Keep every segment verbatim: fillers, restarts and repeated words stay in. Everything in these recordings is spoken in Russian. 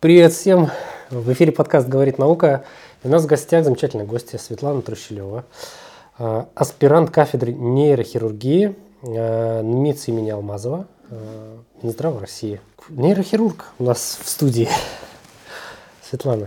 Привет всем! В эфире подкаст «Говорит наука». И у нас в гостях замечательная гостья Светлана Трущилева, аспирант кафедры нейрохирургии НМИЦ имени Алмазова, Минздрава России. Нейрохирург у нас в студии. Светлана,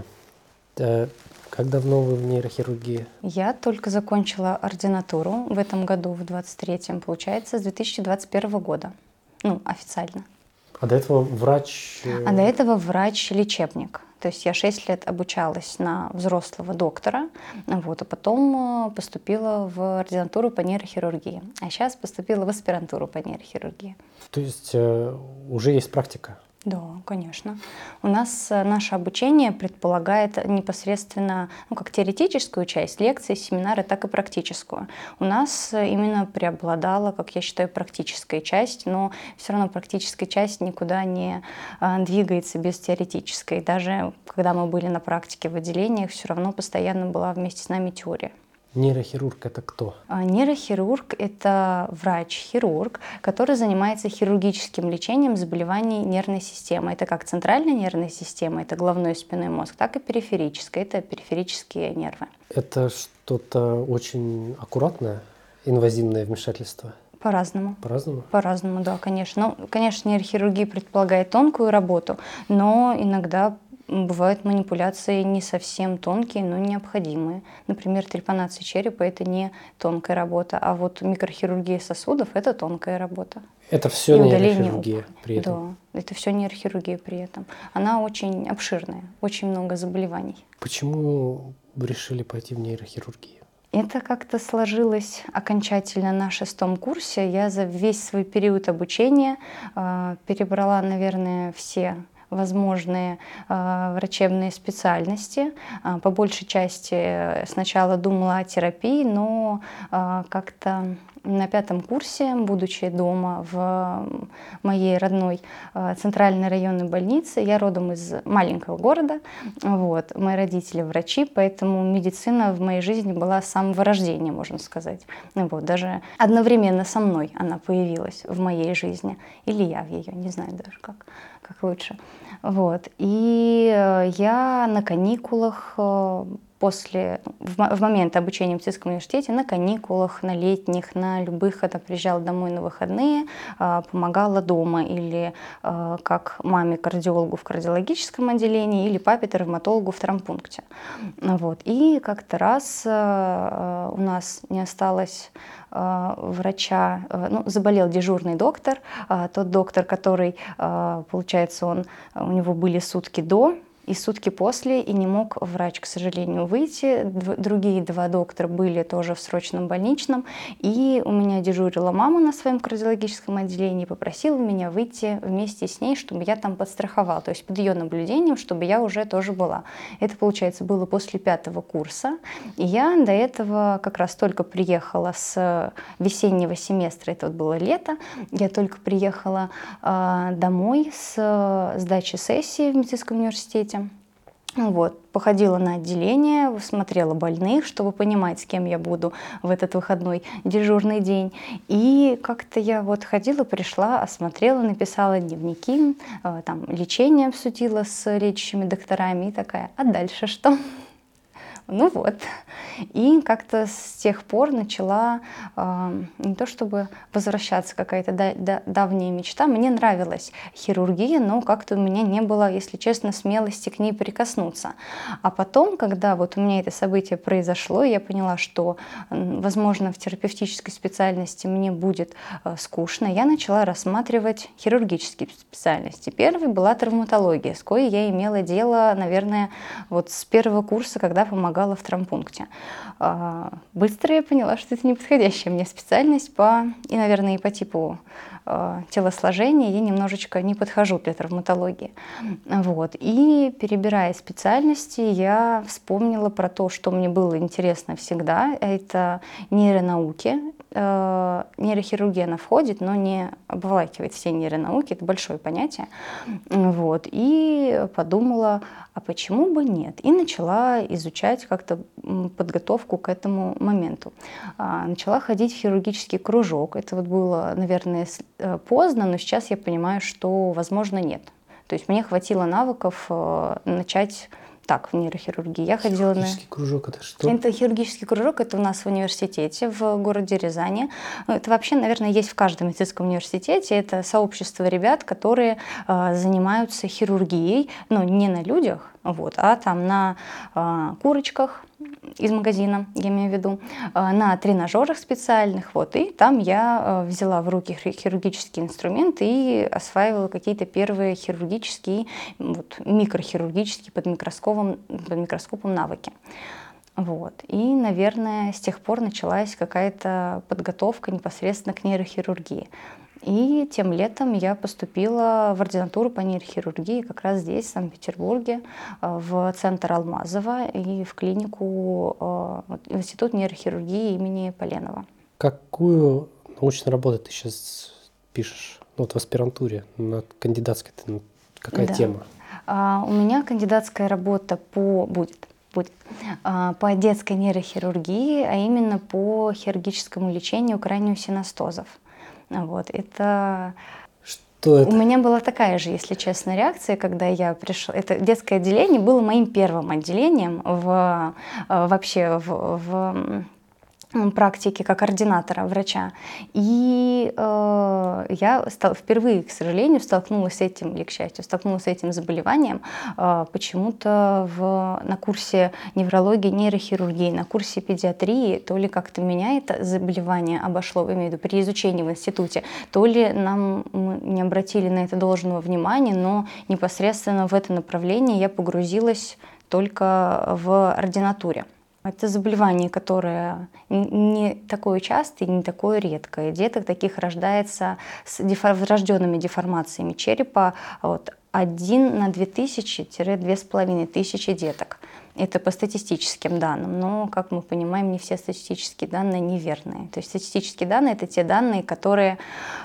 как давно вы в нейрохирургии? Я только закончила ординатуру в этом году, в двадцать третьем, получается, с две тысячи двадцать первого года. Ну, официально. А до этого врач? А до этого врач-лечебник. То есть я шесть лет обучалась на взрослого доктора, вот, а потом поступила в ординатуру по нейрохирургии. А сейчас поступила в аспирантуру по нейрохирургии. То есть э, уже есть практика? Да, конечно. У нас наше обучение предполагает непосредственно, ну, как теоретическую часть, лекции, семинары, так и практическую. У нас именно преобладала, как я считаю, практическая часть, но все равно практическая часть никуда не а, двигается без теоретической. Даже когда мы были на практике в отделениях, все равно постоянно была вместе с нами теория. Нейрохирург – это кто? Нейрохирург – это врач-хирург, который занимается хирургическим лечением заболеваний нервной системы. Это как центральная нервная система, это головной и спинной мозг, так и периферическая, это периферические нервы. Это что-то очень аккуратное, инвазивное вмешательство? По-разному. По-разному? По-разному, да, конечно. Ну, конечно, нейрохирургия предполагает тонкую работу, но иногда бывают манипуляции не совсем тонкие, но необходимые. Например, трепанация черепа – это не тонкая работа, а вот микрохирургия сосудов – это тонкая работа. Это все нейрохирургия опухоли. При этом? Да, это все нейрохирургия при этом. Она очень обширная, очень много заболеваний. Почему вы решили пойти в нейрохирургию? Это как-то сложилось окончательно на шестом курсе. Я за весь свой период обучения э, перебрала, наверное, все возможные э, врачебные специальности. Э, по большей части сначала думала о терапии, но э, как-то на пятом курсе, будучи дома в моей родной э, центральной районной больнице, я родом из маленького города, вот, мои родители врачи, поэтому медицина в моей жизни была с самого рождения, можно сказать. Вот, даже одновременно со мной она появилась в моей жизни, или я в ее, не знаю даже как, как лучше. Вот. И я на каникулах после, в момент обучения в медицинском университете, на каникулах, на летних, на любых, когда приезжала домой на выходные, помогала дома или как маме кардиологу в кардиологическом отделении, или папе травматологу в травмпункте. Вот. И как-то раз у нас не осталось врача, ну, заболел дежурный доктор, тот доктор, который, получается, он, у него были сутки до и сутки после, и не мог врач, к сожалению, выйти. Другие два доктора были тоже в срочном больничном, и у меня дежурила мама на своем кардиологическом отделении и попросила меня выйти вместе с ней, чтобы я там подстраховала, то есть под ее наблюдением, чтобы я уже тоже была. Это, получается, было после пятого курса, и я до этого как раз только приехала с весеннего семестра, это вот было лето, я только приехала э, домой с сдачи сессии в медицинском университете. Вот, походила на отделение, смотрела больных, чтобы понимать, с кем я буду в этот выходной дежурный день. И как-то я вот ходила, пришла, осмотрела, написала дневники, там лечение обсудила с лечащими докторами и такая, а дальше что? Ну вот. И как-то с тех пор начала э, не то чтобы возвращаться какая-то да, да, давняя мечта. Мне нравилась хирургия, но как-то у меня не было, если честно, смелости к ней прикоснуться. А потом, когда вот у меня это событие произошло, я поняла, что, возможно, в терапевтической специальности мне будет э, скучно, я начала рассматривать хирургические специальности. Первой была травматология, с коей я имела дело, наверное, вот с первого курса, когда помогала в травмпункте. Быстро я поняла, что это не подходящая мне специальность по, и, наверное, и по типу телосложения я немножечко не подхожу для травматологии. Вот. И перебирая специальности, я вспомнила про то, что мне было интересно всегда. Это нейронауки. Нейрохирургия, она входит, но не обволакивает все нейронауки, это большое понятие. Вот. И подумала, а почему бы нет? И начала изучать как-то подготовку к этому моменту. Начала ходить в хирургический кружок. Это вот было, наверное, поздно, но сейчас я понимаю, что, возможно, нет. То есть мне хватило навыков э, начать так в нейрохирургии. Я ходила на... Хирургический кружок — это что? Это хирургический кружок, это у нас в университете в городе Рязани. Это вообще, наверное, есть в каждом медицинском университете. Это сообщество ребят, которые э, занимаются хирургией, но не на людях, вот, а там на э, курочках из магазина, я имею в виду, э, на тренажерах специальных. Вот, и там я э, взяла в руки хирургические инструменты и осваивала какие-то первые хирургические, вот, микрохирургические под микроскопом, под микроскопом навыки. Вот. И, наверное, с тех пор началась какая-то подготовка непосредственно к нейрохирургии. И тем летом я поступила в ординатуру по нейрохирургии как раз здесь, в Санкт-Петербурге, в центр Алмазова и в клинику, в институт нейрохирургии имени Поленова. Какую научную работу ты сейчас пишешь? Ну, вот в аспирантуре, над кандидатской, какая Да. тема? А, у меня кандидатская работа по... будет. будет по детской нейрохирургии, а именно по хирургическому лечению краниосиностозов. Вот, это... Что это? У меня была такая же, если честно, реакция, когда я пришла. Это детское отделение было моим первым отделением в, вообще в, в практике как ординатора врача. И э, я стал, впервые, к сожалению, столкнулась с этим, или к счастью, столкнулась с этим заболеванием э, почему-то в, на курсе неврологии, нейрохирургии, на курсе педиатрии, то ли как-то меня это заболевание обошло, имею в виду, при изучении в институте, то ли нам мы не обратили на это должного внимания, но непосредственно в это направление я погрузилась только в ординатуре. Это заболевание, которое не такое частое и не такое редкое. Деток таких рождается с врожденными деформациями черепа вот, один на две тысячи - две с половиной тысячи деток. Это по статистическим данным, но, как мы понимаем, не все статистические данные неверные. То есть статистические данные — это те данные, которые,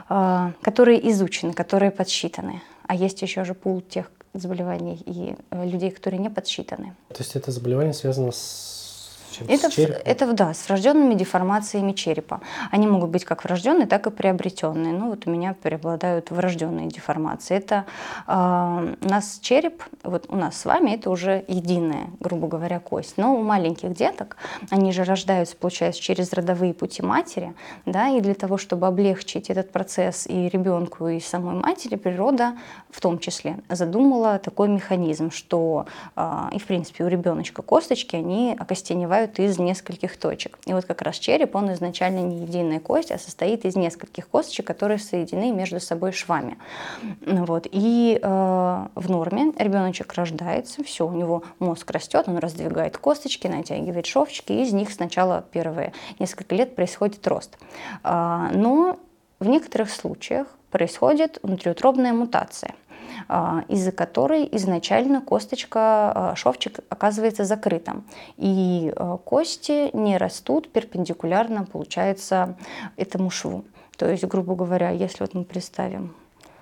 которые изучены, которые подсчитаны. А есть еще же пул тех заболеваний и людей, которые не подсчитаны. То есть это заболевание связано с... Это, это, да, с врожденными деформациями черепа. Они могут быть как врожденные, так и приобретенные. Ну, вот у меня преобладают врожденные деформации. Это э, у нас череп, вот у нас с вами, это уже единая, грубо говоря, кость. Но у маленьких деток, они же рождаются, получается, через родовые пути матери, да, и для того, чтобы облегчить этот процесс и ребенку, и самой матери, природа в том числе задумала такой механизм, что э, и, в принципе, у ребеночка косточки, они окостеневают из нескольких точек. И вот как раз череп, он изначально не единая кость, а состоит из нескольких косточек, которые соединены между собой швами. Вот. И э, в норме ребеночек рождается, все, у него мозг растет, он раздвигает косточки, натягивает шовчики, и из них сначала первые несколько лет происходит рост. А, но в некоторых случаях происходит внутриутробная мутация, из-за которой изначально косточка, шовчик оказывается закрытым. И кости не растут перпендикулярно, получается, этому шву. То есть, грубо говоря, если вот мы представим,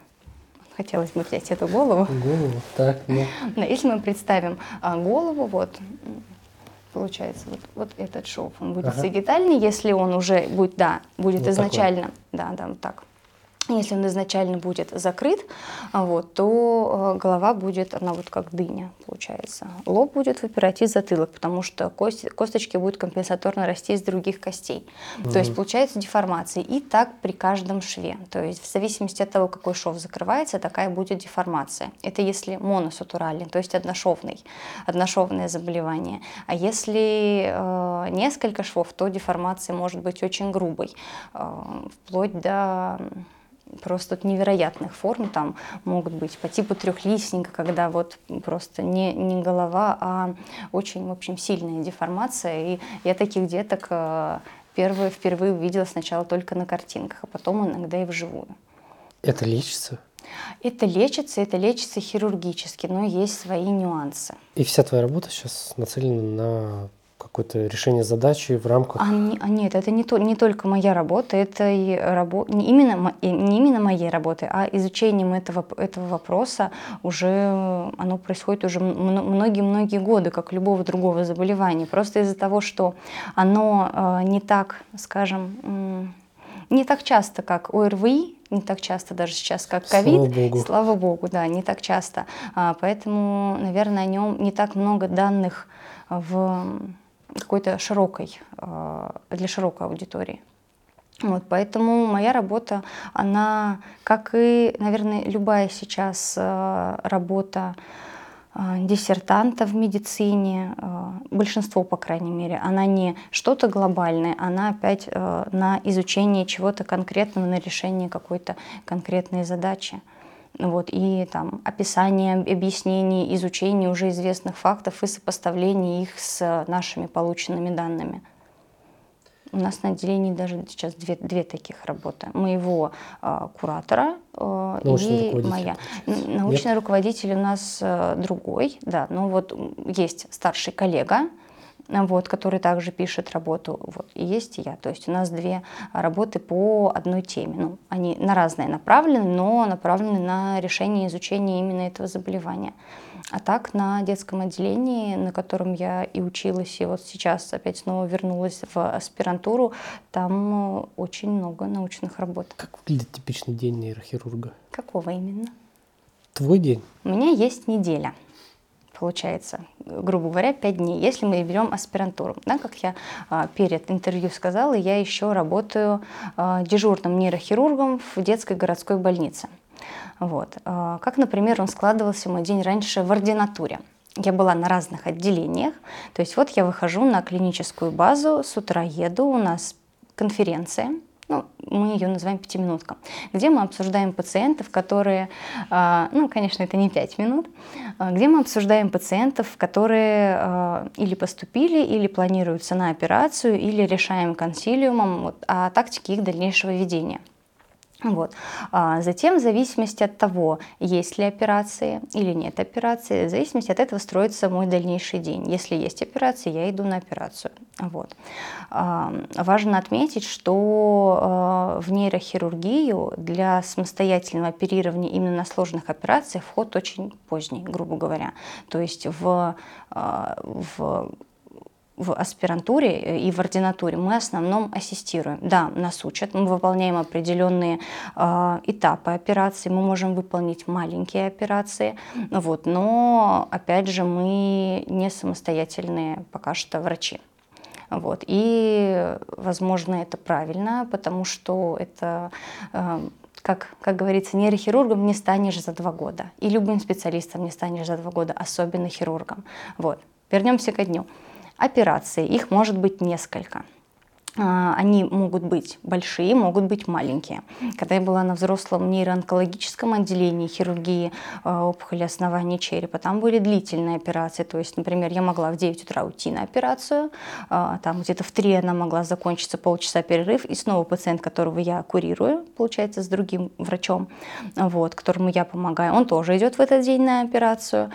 хотелось бы взять эту голову. Голову, так, ну. Да, если мы представим голову, вот, получается, вот, вот этот шов, он будет ага. сагитальный, если он уже будет, да, будет вот изначально, такой. да, да, вот так. Если он изначально будет закрыт, вот, то голова будет, она вот как дыня, получается. Лоб будет выпирать и затылок, потому что кость, косточки будут компенсаторно расти из других костей. Mm-hmm. То есть получается деформация. И так при каждом шве. То есть в зависимости от того, какой шов закрывается, такая будет деформация. Это если моносутуральный, то есть одношовный, одношовное заболевание. А если э, несколько швов, то деформация может быть очень грубой, э, вплоть до... просто невероятных форм, там могут быть по типу трехлистника, когда вот просто не, не голова, а очень, в общем, сильная деформация. И я таких деток первые, впервые увидела сначала только на картинках, а потом иногда и вживую. Это лечится? Это лечится, это лечится хирургически, но есть свои нюансы. И вся твоя работа сейчас нацелена на... какое-то решение задачи в рамках... А, не, а нет, это не, то, не только моя работа, это и рабо... не, именно, не именно моей работы, а изучением этого, этого вопроса уже оно происходит уже многие-многие годы, как любого другого заболевания. Просто из-за того, что оно э, не так, скажем, э, не так часто, как ОРВИ, не так часто даже сейчас, как Слава ковид. богу. Слава богу, да, не так часто. А, поэтому, наверное, о нем не так много данных в какой-то широкой, для широкой аудитории. Вот, поэтому моя работа, она, как и, наверное, любая сейчас работа диссертанта в медицине, большинство, по крайней мере, она не что-то глобальное, она опять на изучение чего-то конкретного, на решение какой-то конкретной задачи. Вот, и там описание, объяснение, изучение уже известных фактов и сопоставление их с нашими полученными данными. У нас на отделении даже сейчас две, две таких работы. Моего э, куратора э, и моя. Научный Нет? руководитель у нас э, другой, да, но вот есть старший коллега, вот, который также пишет работу, вот, и есть я. То есть у нас две работы по одной теме. Ну, они на разные направлены, но направлены на решение и изучение именно этого заболевания. А так на детском отделении, на котором я и училась, и вот сейчас опять снова вернулась в аспирантуру, там очень много научных работ. Как выглядит типичный день нейрохирурга? Какого именно? Твой день? У меня есть неделя. Получается, грубо говоря, пять дней, если мы берем аспирантуру. Да, как я а, перед интервью сказала, я еще работаю а, дежурным нейрохирургом в детской городской больнице. Вот. А, как, например, он складывался мой день раньше в ординатуре. Я была на разных отделениях, то есть вот я выхожу на клиническую базу, с утра еду, у нас конференция, ну, мы ее называем пятиминутка, где мы обсуждаем пациентов, которые, ну, конечно, это не пять минут, где мы обсуждаем пациентов, которые или поступили, или планируются на операцию, или решаем консилиумом вот, о тактике их дальнейшего ведения. Вот. А затем, в зависимости от того, есть ли операции или нет операции, в зависимости от этого строится мой дальнейший день. Если есть операция, я иду на операцию. Вот. А, важно отметить, что а, в нейрохирургию для самостоятельного оперирования именно на сложных операциях вход очень поздний, грубо говоря. То есть в, а, в в аспирантуре и в ординатуре мы в основном ассистируем. Да, нас учат, мы выполняем определенные э, этапы операции, мы можем выполнить маленькие операции, вот, но, опять же, мы не самостоятельные пока что врачи. Вот, и, возможно, это правильно, потому что это... Э, Как, как говорится, нейрохирургом не станешь за два года. И любым специалистом не станешь за два года, особенно хирургом. Вот. Вернемся ко дню. Операции, их может быть несколько. Они могут быть большие, могут быть маленькие. Когда я была на взрослом нейроонкологическом отделении хирургии опухоли основания черепа, там были длительные операции. То есть, например, я могла в девять утра уйти на операцию, там где-то в три она могла закончиться, полчаса перерыв, и снова пациент, которого я курирую, получается, с другим врачом, вот, которому я помогаю, он тоже идет в этот день на операцию.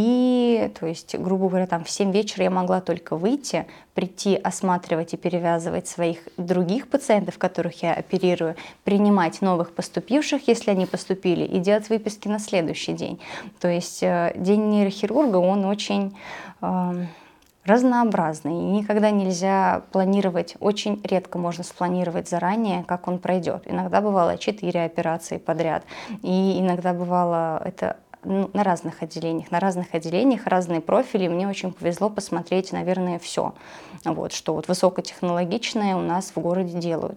И, то есть, грубо говоря, там в семь вечера я могла только выйти, прийти, осматривать и перевязывать своих других пациентов, которых я оперирую, принимать новых поступивших, если они поступили, и делать выписки на следующий день. То есть день нейрохирурга, он очень э, разнообразный, и никогда нельзя планировать, очень редко можно спланировать заранее, как он пройдет. Иногда бывало четыре операции подряд, и иногда бывало это на разных отделениях, на разных отделениях разные профили. Мне очень повезло посмотреть, наверное, все, вот, что вот высокотехнологичное у нас в городе делают.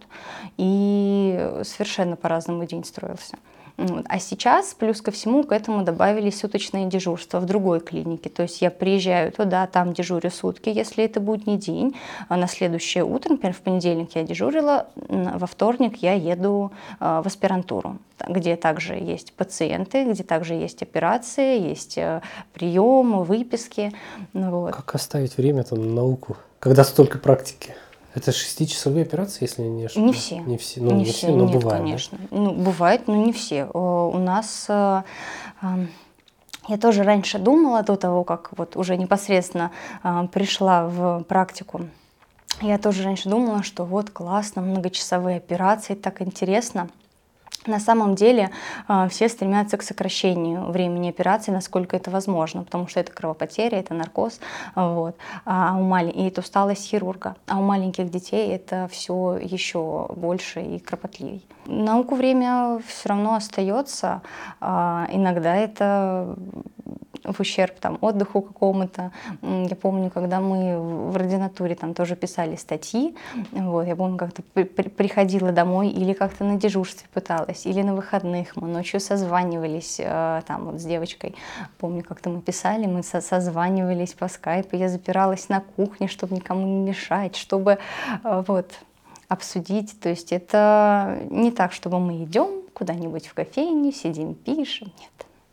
И совершенно по-разному день строился. А сейчас, плюс ко всему, к этому добавились суточные дежурства в другой клинике. То есть я приезжаю туда, там дежурю сутки, если это будний день. А на следующее утро, например, в понедельник я дежурила, во вторник я еду в аспирантуру, где также есть пациенты, где также есть операции, есть приемы, выписки. Вот. Как оставить время-то на науку, когда столько практики? Это шестичасовые операции, если не ошибаюсь? Не все. Не все, ну, не не все, все, но нет, бывает. Конечно. Да? Ну, бывает, но не все. У нас... Я тоже раньше думала, до того, как вот уже непосредственно пришла в практику, я тоже раньше думала, что вот классно, многочасовые операции, так интересно. На самом деле э, все стремятся к сокращению времени операции, насколько это возможно, потому что это кровопотеря, это наркоз, вот, а у мал... и это усталость хирурга. А у маленьких детей это все еще больше и кропотливей. Науку время все равно остается, а иногда это в ущерб там, отдыху какому-то. Я помню, когда мы в ординатуре там тоже писали статьи, вот, я помню, как-то при приходила домой или как-то на дежурстве пыталась, или на выходных мы ночью созванивались э, там вот с девочкой. Помню, как-то мы писали, мы со созванивались по скайпу, я запиралась на кухне, чтобы никому не мешать, чтобы э, вот, обсудить. То есть это не так, чтобы мы идем куда-нибудь в кофейню, сидим, пишем. Нет.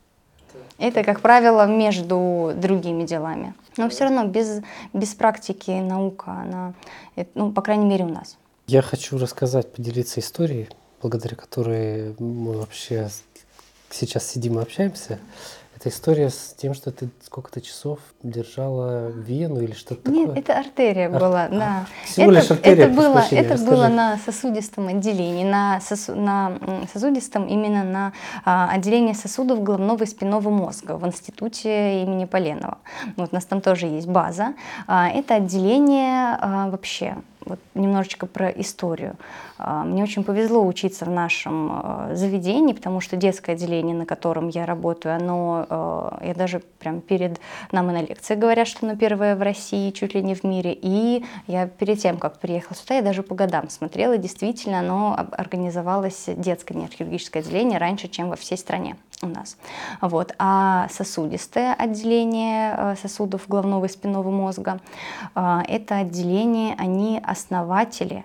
Это, как правило, между другими делами. Но все равно без, без практики наука, она, ну, по крайней мере, у нас. Я хочу рассказать, поделиться историей, благодаря которой мы вообще сейчас сидим и общаемся. Это история с тем, что ты сколько-то часов держала вену или что-то такое? Нет, это артерия Ар... была, а, да. Всего это, лишь артерия, это было, прощения, это расскажи. было на сосудистом отделении, на, сосу, на сосудистом именно на а, отделении сосудов головного и спинного мозга в институте имени Поленова. Вот, у нас там тоже есть база. А, это отделение а, вообще. Вот немножечко про историю. Мне очень повезло учиться в нашем заведении, потому что детское отделение, на котором я работаю, оно, я даже прям перед нам и на лекции говорят, что оно первое в России, чуть ли не в мире. И я перед тем, как приехала сюда, я даже по годам смотрела, действительно, оно организовалось, детское нейрохирургическое отделение, раньше, чем во всей стране у нас. Вот. А сосудистое отделение сосудов головного и спинного мозга, это отделение, они основатели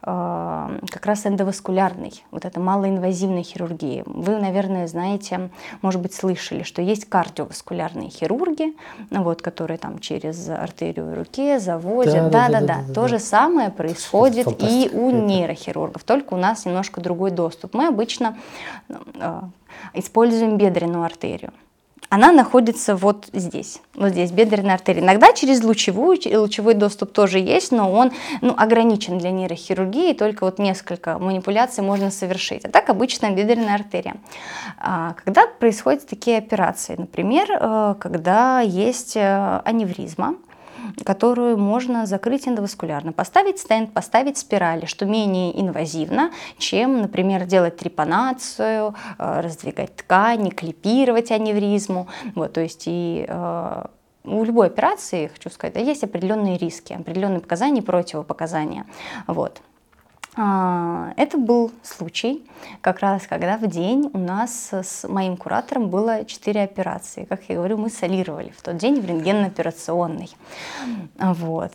как раз эндоваскулярной, вот это малоинвазивной хирургии. Вы, наверное, знаете, может быть, слышали, что есть кардиоваскулярные хирурги, вот, которые там через артерию в руке заводят. Да-да-да. То же самое происходит и у нейрохирургов, только у нас немножко другой доступ. Мы обычно э, используем бедренную артерию. Она находится вот здесь, вот здесь, бедренная артерия. Иногда через лучевую, лучевой доступ тоже есть, но он, ну, ограничен для нейрохирургии, только вот несколько манипуляций можно совершить. А так обычно бедренная артерия. Когда происходят такие операции, например, когда есть аневризма, которую можно закрыть эндоваскулярно, поставить стенд, поставить спирали, что менее инвазивно, чем, например, делать трепанацию, раздвигать ткани, клипировать аневризму. Вот, то есть и э, у любой операции, хочу сказать, есть определенные риски, определенные показания и противопоказания. Вот. Это был случай, как раз когда в день у нас с моим куратором было четыре операции. Как я говорю, мы солировали в тот день в рентгенно-операционной. Вот.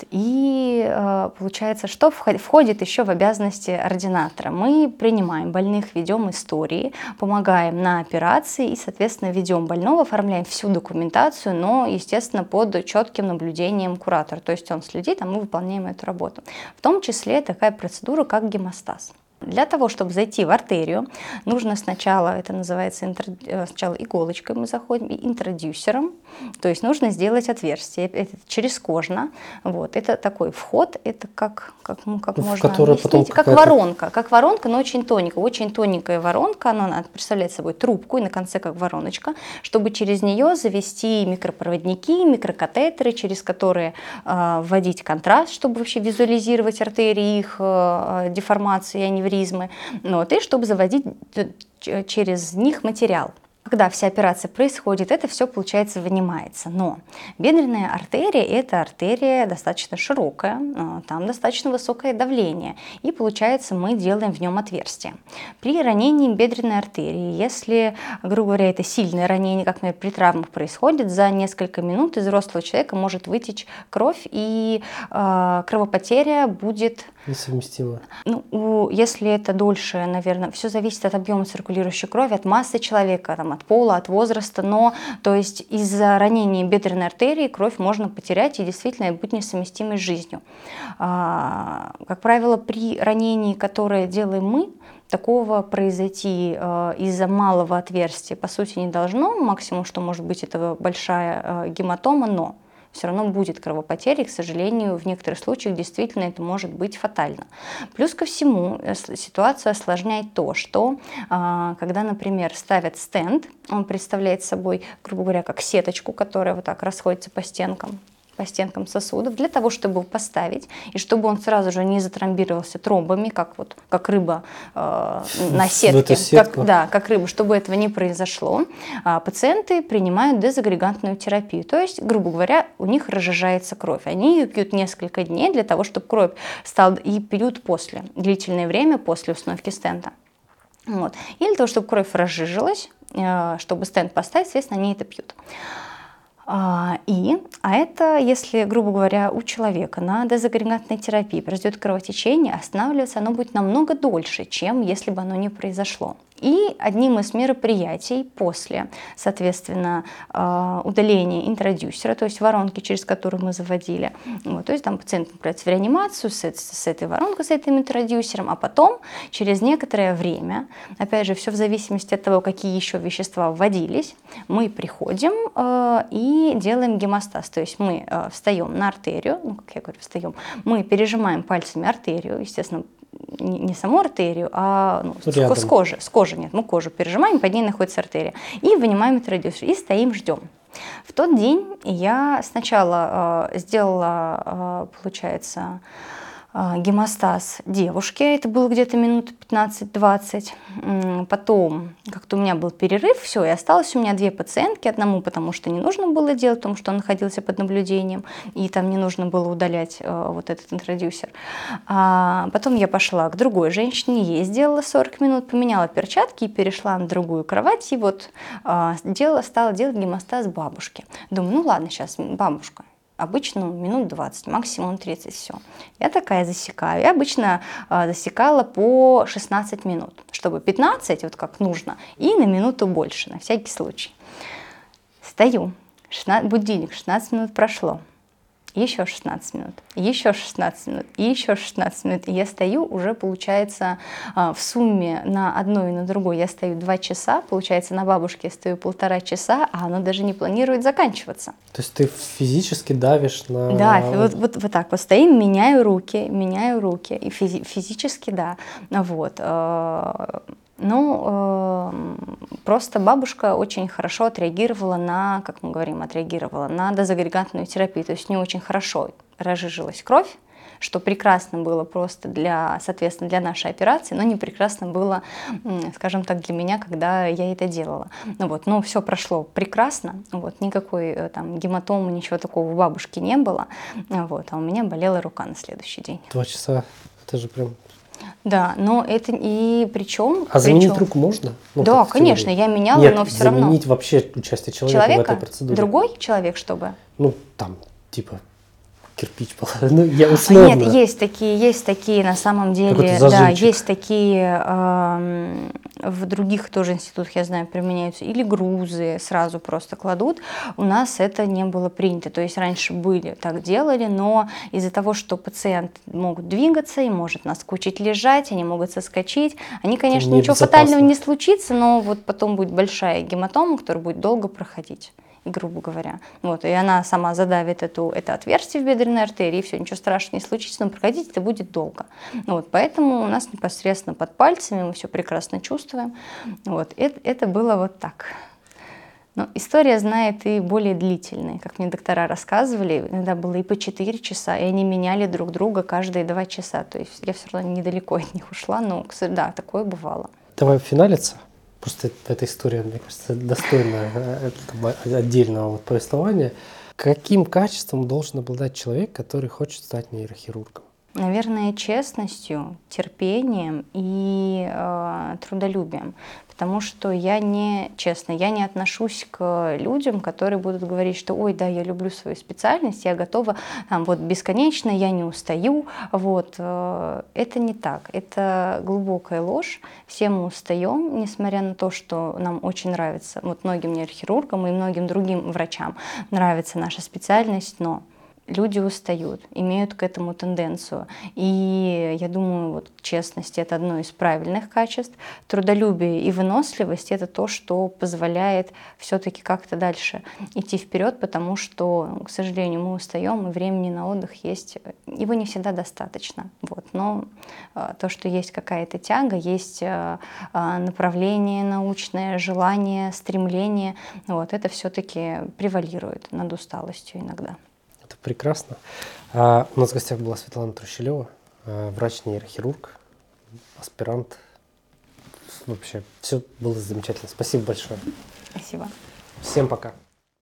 И получается, что входит еще в обязанности ординатора? Мы принимаем больных, ведем истории, помогаем на операции и, соответственно, ведем больного, оформляем всю документацию, но, естественно, под четким наблюдением куратора. То есть он следит, а мы выполняем эту работу. В том числе такая процедура, как гемостаз. Для того, чтобы зайти в артерию, нужно сначала, это называется, интро, сначала иголочкой мы заходим, и интродюсером, то есть нужно сделать отверстие, это черезкожно, вот, это такой вход, это как, как, ну, как можно объяснить, как воронка, как воронка, но очень тоненькая, очень тоненькая воронка, она представляет собой трубку, и на конце как вороночка, чтобы через нее завести микропроводники, микрокатетеры, через которые э, вводить контраст, чтобы вообще визуализировать артерии, их э, деформации, аневризмы, вот, и чтобы заводить через них материал. Когда вся операция происходит, это все, получается, вынимается. Но бедренная артерия – это артерия достаточно широкая, там достаточно высокое давление. И, получается, мы делаем в нем отверстие. При ранении бедренной артерии, если, грубо говоря, это сильное ранение, как, например, при травмах происходит, за несколько минут из взрослого человека может вытечь кровь, и э, кровопотеря будет… Несовместимо. Ну, если это дольше, наверное, все зависит от объема циркулирующей крови, от массы человека, там, от пола, от возраста, но, то есть, из-за ранения бедренной артерии кровь можно потерять и действительно быть несовместимой с жизнью. А, как правило, при ранении, которое делаем мы, такого произойти э, из-за малого отверстия, по сути, не должно. Максимум, что может быть, это большая э, гематома, но все равно будет кровопотеря, и, к сожалению, в некоторых случаях действительно это может быть фатально. Плюс ко всему ситуацию осложняет то, что когда, например, ставят стенд, он представляет собой, грубо говоря, как сеточку, которая вот так расходится по стенкам, по стенкам сосудов, для того, чтобы его поставить, и чтобы он сразу же не затромбировался тромбами, как, вот, как рыба э, на сетке, как, да, как рыба, чтобы этого не произошло, а пациенты принимают дезагрегантную терапию, то есть, грубо говоря, у них разжижается кровь. Они ее пьют несколько дней для того, чтобы кровь стала, и пьют после, длительное время после установки стента. Вот. И для того, чтобы кровь разжижилась, э, чтобы стенд поставить, соответственно, они это пьют. И, а это, если, грубо говоря, у человека на дезагрегантной терапии произойдет кровотечение, останавливаться оно будет намного дольше, чем если бы оно не произошло. И одним из мероприятий после, соответственно, удаления интродюсера, то есть воронки, через которую мы заводили, вот, то есть там пациент направляется в реанимацию с, с этой воронкой, с этим интродюсером, а потом, через некоторое время, опять же, все в зависимости от того, какие еще вещества вводились, мы приходим э, и делаем гемостаз, то есть мы э, встаем на артерию, ну, как я говорю, встаем, мы пережимаем пальцами артерию, естественно, не саму артерию, а ну, с, с кожи. С кожи нет, мы кожу пережимаем, под ней находится артерия. И вынимаем интродюсер, и стоим, ждем. В тот день я сначала э, сделала, э, получается, э, гемостаз девушке, это было где-то минут пятнадцать-двадцать. Потом как-то у меня был перерыв, все, и осталось у меня две пациентки, одному потому что не нужно было делать, потому что он находился под наблюдением, и там не нужно было удалять э, вот этот интродюсер. А потом я пошла к другой женщине, ей сделала сорок минут, поменяла перчатки и перешла на другую кровать, и вот э, делала, стала делать гемостаз бабушке. Думаю, ну ладно, сейчас бабушка. Обычно минут двадцать, максимум тридцать, все. Я такая засекаю. Я обычно э, засекала по шестнадцать минут, чтобы пятнадцать, вот как нужно, и на минуту больше, на всякий случай. Стою, шестнадцать, будильник, шестнадцать минут прошло. Еще шестнадцать минут, еще шестнадцать минут, и еще шестнадцать минут. И я стою уже, получается, в сумме на одной и на другой я стою два часа, получается, на бабушке я стою полтора часа, а оно даже не планирует заканчиваться. То есть ты физически давишь на... Да, вот, вот, вот так вот стоим, меняю руки, меняю руки, и физи- физически, да, вот. Ну, э, просто бабушка очень хорошо отреагировала на, как мы говорим, отреагировала на дезагрегантную терапию, то есть не очень хорошо разжижилась кровь, что прекрасно было просто для, соответственно, для нашей операции, но не прекрасно было, скажем так, для меня, когда я это делала. Ну вот, но все прошло прекрасно, вот, никакой там гематомы, ничего такого у бабушки не было, вот, а у меня болела рука на следующий день. Два часа, это же прям... Да, но это и причем... А заменить причем... руку можно? Ну, да, конечно, я меняла, Нет, но все равно... заменить вообще участие человека, человека? в этой процедуре. Другой человек, чтобы? Ну, там, типа, кирпич был. Ну, я условно. Нет, есть такие, есть такие на самом деле, да, есть такие, э, в других тоже институтах, я знаю, применяются, или грузы сразу просто кладут. У нас это не было принято, то есть раньше были, так делали, но из-за того, что пациенты могут двигаться, им может наскучить лежать, они могут соскочить, они, конечно, ничего фатального не случится, но вот потом будет большая гематома, которая будет долго проходить. Грубо говоря. Вот, и она сама задавит эту, это отверстие в бедренной артерии, и все, ничего страшного не случится, но проходить это будет долго. Вот, поэтому у нас непосредственно под пальцами, мы все прекрасно чувствуем. Вот, это, это было вот так. Но история знает и более длительные, как мне доктора рассказывали, иногда было и по четыре часа, и они меняли друг друга каждые два часа, то есть я все равно недалеко от них ушла, но да, такое бывало. Давай финалиться. Просто эта история, мне кажется, достойна отдельного вот повествования. Каким качеством должен обладать человек, который хочет стать нейрохирургом? Наверное, честностью, терпением и э, трудолюбием. Потому что я не, честно, я не отношусь к людям, которые будут говорить, что ой, да, я люблю свою специальность, я готова, там, вот, бесконечно, я не устаю. Вот. Это не так, это глубокая ложь. Все мы устаем, несмотря на то, что нам очень нравится, вот многим нейрохирургам и многим другим врачам нравится наша специальность, но люди устают, имеют к этому тенденцию. И я думаю, вот честность — это одно из правильных качеств. Трудолюбие и выносливость — это то, что позволяет все-таки как-то дальше идти вперед, потому что, к сожалению, мы устаем, и времени на отдых есть, его не всегда достаточно. Вот. Но э, то, что есть какая-то тяга, есть э, э, направление научное, желание, стремление, вот, это все-таки превалирует над усталостью иногда. Это прекрасно. А, у нас в гостях была Светлана Трущилева, врач-нейрохирург, аспирант. Вообще, все было замечательно. Спасибо большое. Спасибо. Всем пока.